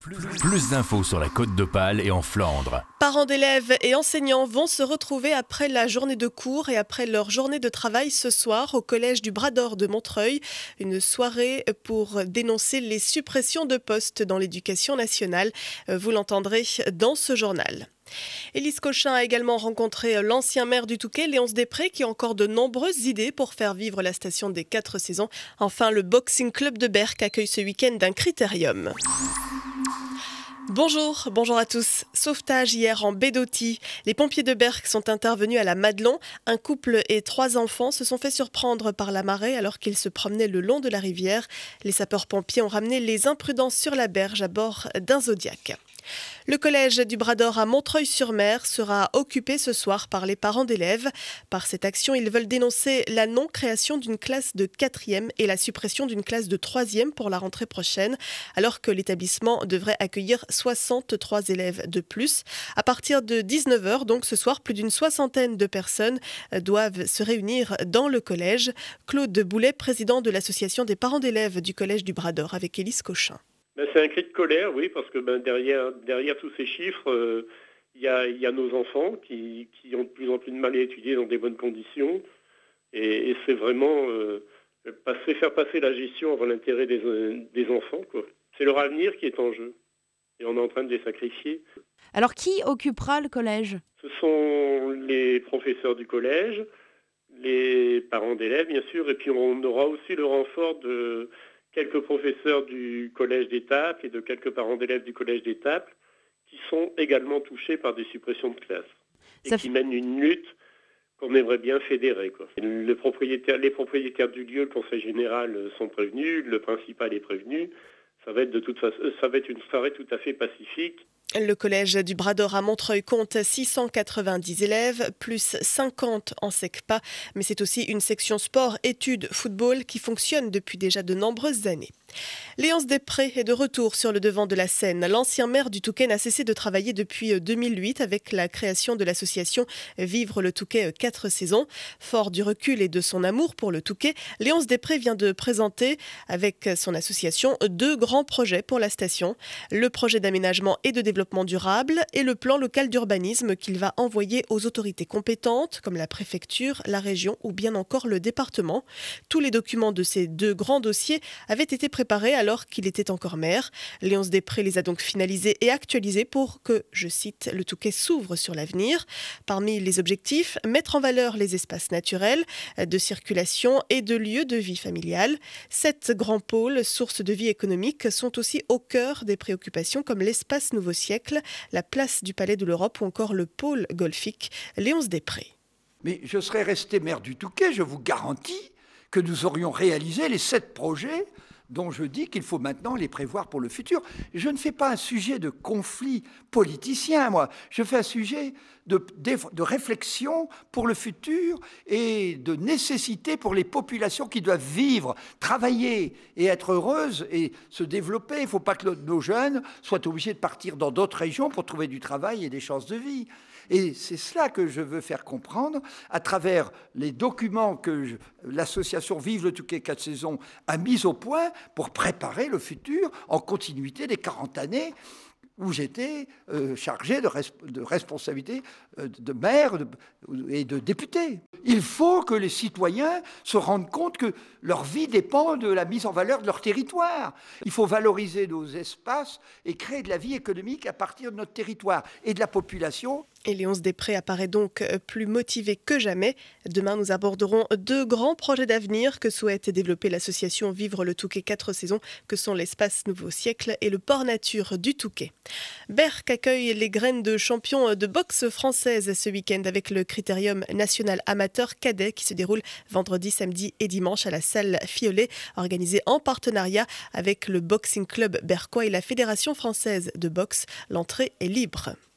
Plus d'infos sur la Côte d'Opale et en Flandre. Parents d'élèves et enseignants vont se retrouver après la journée de cours et après leur journée de travail ce soir au collège du Bras d'Or de Montreuil. Une soirée pour dénoncer les suppressions de postes dans l'éducation nationale. Vous l'entendrez dans ce journal. Élise Cochin a également rencontré l'ancien maire du Touquet, Léonce Després, qui a encore de nombreuses idées pour faire vivre la station des 4 saisons. Enfin, le Boxing Club de Berck accueille ce week-end un critérium. Bonjour à tous. Sauvetage hier en baie d'Authie. Les pompiers de Berck sont intervenus à la Madelon. Un couple et 3 enfants se sont fait surprendre par la marée alors qu'ils se promenaient le long de la rivière. Les sapeurs-pompiers ont ramené les imprudents sur la berge à bord d'un Zodiac. Le collège du Bras d'Or à Montreuil-sur-Mer sera occupé ce soir par les parents d'élèves. Par cette action, ils veulent dénoncer la non-création d'une classe de 4e et la suppression d'une classe de 3e pour la rentrée prochaine, alors que l'établissement devrait accueillir 63 élèves de plus. À partir de 19h, donc ce soir, plus d'une soixantaine de personnes doivent se réunir dans le collège. Claude Boulet, président de l'association des parents d'élèves du collège du Bras d'Or, avec Élise Cochin. C'est un cri de colère, oui, parce que derrière tous ces chiffres, il y a nos enfants qui ont de plus en plus de mal à étudier dans des bonnes conditions. Et c'est vraiment faire passer la gestion avant l'intérêt des enfants, quoi. C'est leur avenir qui est en jeu. Et on est en train de les sacrifier. Alors qui occupera le collège ? Ce sont les professeurs du collège, les parents d'élèves, bien sûr, et puis on aura aussi le renfort de quelques professeurs du collège d'Étaples et de quelques parents d'élèves du collège d'Étaples qui sont également touchés par des suppressions de classes et qui mènent une lutte qu'on aimerait bien fédérer, quoi. Les propriétaires du lieu, le conseil général sont prévenus, le principal est prévenu. Ça va être de toute façon, ça va être une soirée tout à fait pacifique. Le collège du Bras d'Or à Montreuil compte 690 élèves, plus 50 en SECPA, mais c'est aussi une section sport, études, football qui fonctionne depuis déjà de nombreuses années. Léonce Després est de retour sur le devant de la scène. L'ancien maire du Touquet n'a cessé de travailler depuis 2008 avec la création de l'association Vivre le Touquet 4 saisons. Fort du recul et de son amour pour le Touquet, Léonce Després vient de présenter avec son association 2 grands projets pour la station. Le projet d'aménagement et de développement durable et le plan local d'urbanisme qu'il va envoyer aux autorités compétentes comme la préfecture, la région ou bien encore le département. Tous les documents de ces 2 grands dossiers avaient été préparés alors qu'il était encore maire. Léonce Després les a donc finalisés et actualisés pour que, je cite, le Touquet s'ouvre sur l'avenir. Parmi les objectifs, mettre en valeur les espaces naturels, de circulation et de lieux de vie familiale. 7 grands pôles, sources de vie économique, sont aussi au cœur des préoccupations comme l'espace Nouveau Siècle, la place du Palais de l'Europe ou encore le pôle golfique. Léonce Després. Mais je serais resté maire du Touquet, je vous garantis que nous aurions réalisé les 7 projets dont je dis qu'il faut maintenant les prévoir pour le futur. Je ne fais pas un sujet de conflit politicien, moi. Je fais un sujet de réflexion pour le futur et de nécessité pour les populations qui doivent vivre, travailler et être heureuses et se développer. Il ne faut pas que nos jeunes soient obligés de partir dans d'autres régions pour trouver du travail et des chances de vie. Et c'est cela que je veux faire comprendre à travers les documents que l'association Vive le Touquet 4 saisons a mis au point pour préparer le futur en continuité des 40 années où j'étais chargé de responsabilité de maire et de député. Il faut que les citoyens se rendent compte que leur vie dépend de la mise en valeur de leur territoire. Il faut valoriser nos espaces et créer de la vie économique à partir de notre territoire et de la population. Et Léonce Després apparaît donc plus motivée que jamais. Demain, nous aborderons 2 grands projets d'avenir que souhaite développer l'association Vivre le Touquet 4 saisons, que sont l'espace Nouveau Siècle et le port nature du Touquet. Berck accueille les graines de champion de boxe française ce week-end avec le critérium national amateur cadet qui se déroule vendredi, samedi et dimanche à la salle Fiolet, organisé en partenariat avec le Boxing Club berquois et la Fédération française de boxe. L'entrée est libre.